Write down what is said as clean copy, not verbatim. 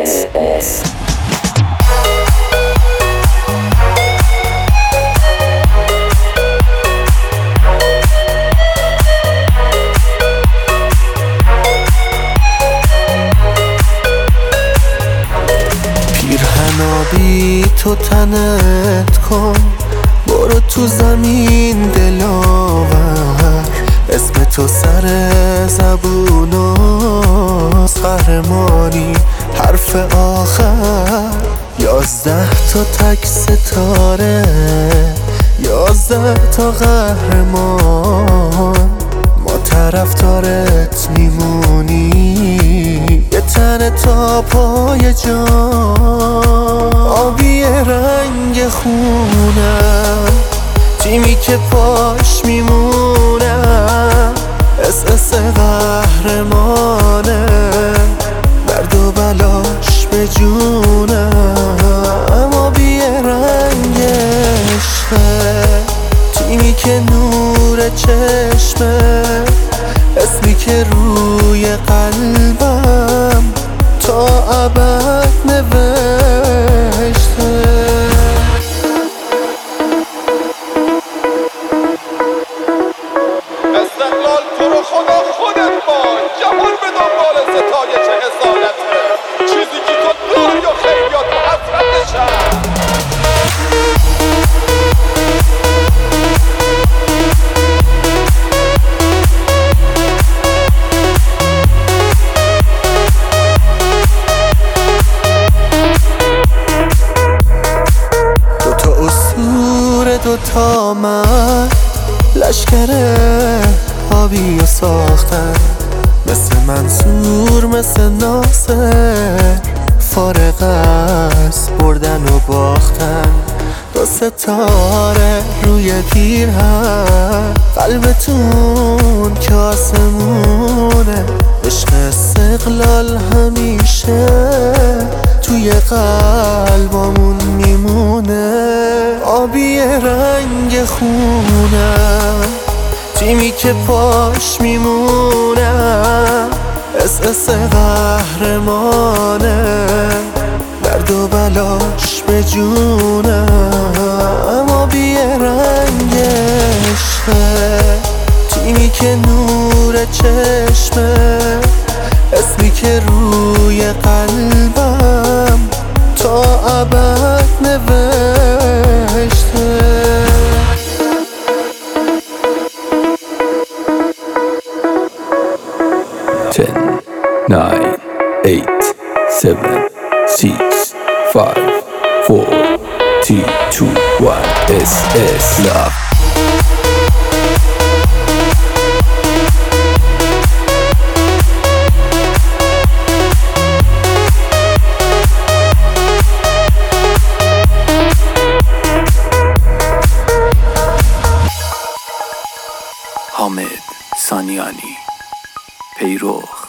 پیرهنابی تو تنت کن، برو تو زمین دلاور، اسم تو سر زبوناست، قهرمانی حرف آخر. 11 تا تک ستاره، 11 تا قهرمان، ما طرفدارت میمونی، یه تن تا پای جان. آبی رنگ خونم، تیمی که پاش میمونم، اس قهرمانه، درد و بلاش به جونم. آبی رنگ عشقه، تیمی که نور چشمه، اسمی که روی قلبم تا ابد نوشته. استقلال تو رو خدا خودت باش، جهان به دنبال ستایش اصالته، چیزی که تو داری و خیلیا تو حسرتشن. دوتا من لشکر آبی و ساختن، مثل منصور مثل ناصر، فارغ از بردن و باختن. 2 ستاره روی پیرهن، قلبتون که آسمونه، عشق استقلال همیشه توی قلبمون میمونه. آبی رنگ خونم، تیمی که پاش میمونم، اس قهرمانه، درد و بلاش به جونم. آبی رنگ عشقه، تیمی که نور چشمه، اسمی که روی قلبم تا ابد نوشته. 10, 9, 8, 7, 6, 5, 4, 3, 2, 1. SS Love. حامد سانیانی، پیروخ.